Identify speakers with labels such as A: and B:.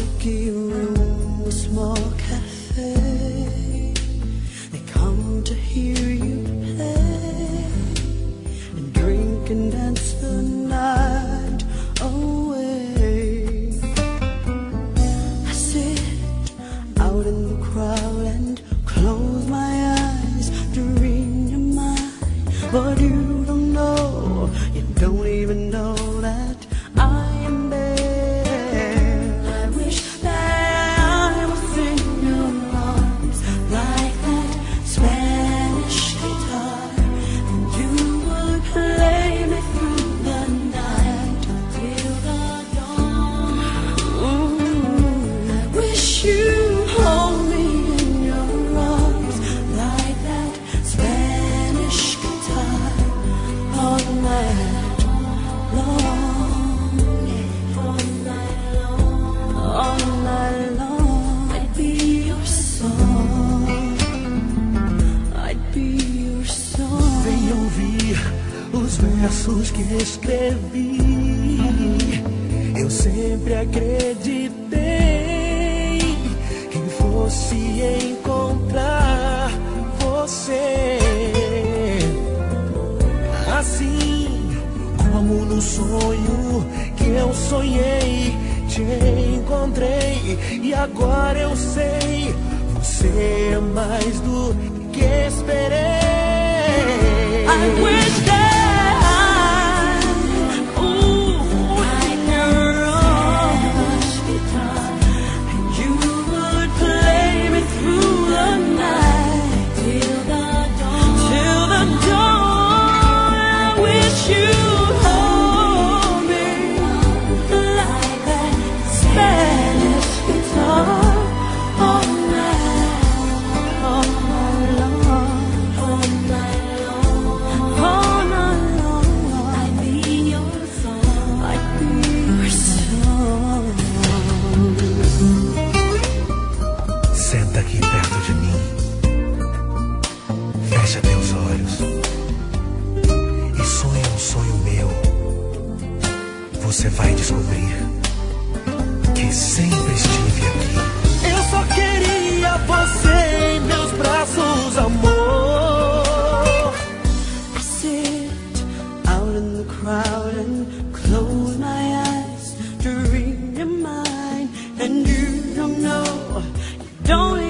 A: smoky room, a small cafe. They come to hear you play and drink and dance the night away. I sit out in the crowd and close my eyes to read your mind, but you don't know, you don't even know that I am there. I wish that I was in your arms like that Spanish guitar, and you would play me through the night till the dawn. I wish you'd hold me in your arms like that Spanish guitar all night long. All night long, I'd be your song, I'd be your song.
B: Vem ouvir os versos que escrevi. Eu sempre acreditei que fosse encontrar você. Assim como no sonho que eu sonhei, te encontrei e agora eu sei, você é mais do que esperei.
A: I wish that I never guitar, and you would play me through the night till the dawn. Till the dawn, I wish you'd hold me like that Spanish guitar all night long, all night long. I'd be your song, I'd be your song.
B: Senta aqui perto de mim, fecha teus olhos e sonha um sonho meu. Você vai descobrir que sempre estive aqui. Eu só queria você em meus braços, amor.
A: I sit out in the crowd and close my eyes to read your mind, and you don't know, you don't